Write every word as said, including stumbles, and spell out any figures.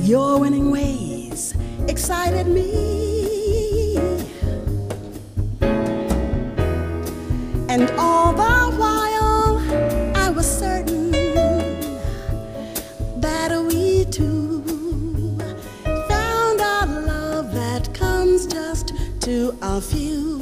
Your winning ways excited me, and all the while I was certain that we two found a love that comes just to a few.